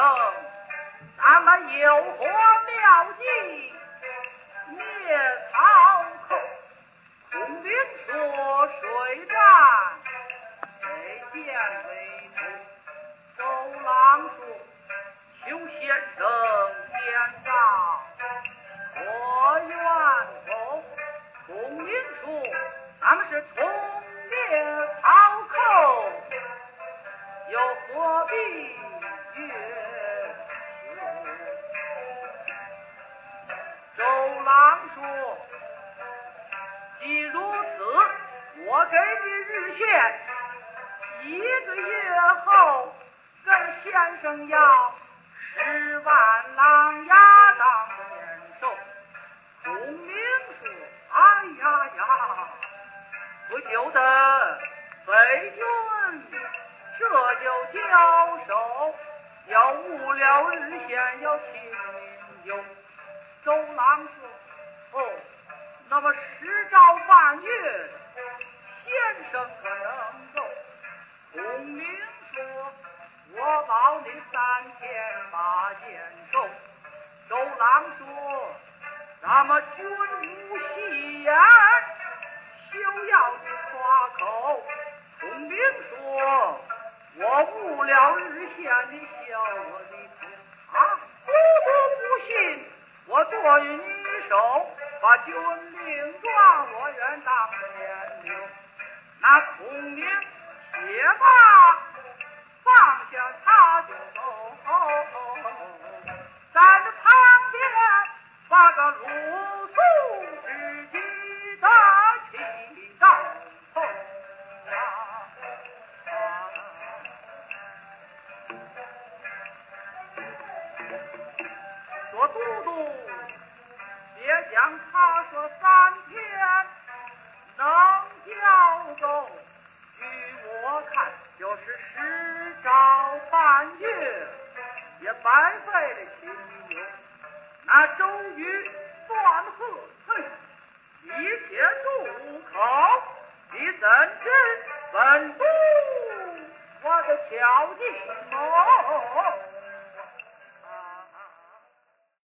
咱们有何妙计灭曹寇？孔明说水战谁见为主？周郎说求先生见召，可愿否？孔明说咱们是同灭曹寇，又何必越周郎说既如此，我给你日限1个月后跟先生要10万狼牙当的年寿。孔明说哎呀呀，不久的北军这就交手，要误了日限，要亲民忧。周郎说哦，那么10朝半月先生可能够？孔明说我保你3天8箭收。周郎说咱们君无戏言，休要你夸口。孔明说我误了日限，你笑我的头啊！不信我作于你手，把军令状我愿当着面留。那孔明且罢，放下他就走，在这旁边把个鲁肃之计的起到头说都督别讲他说3天能交够，据我看就是10朝半月，也白费了秦牛。那周瑜断喝一切住口，你怎知本督我的巧计谋？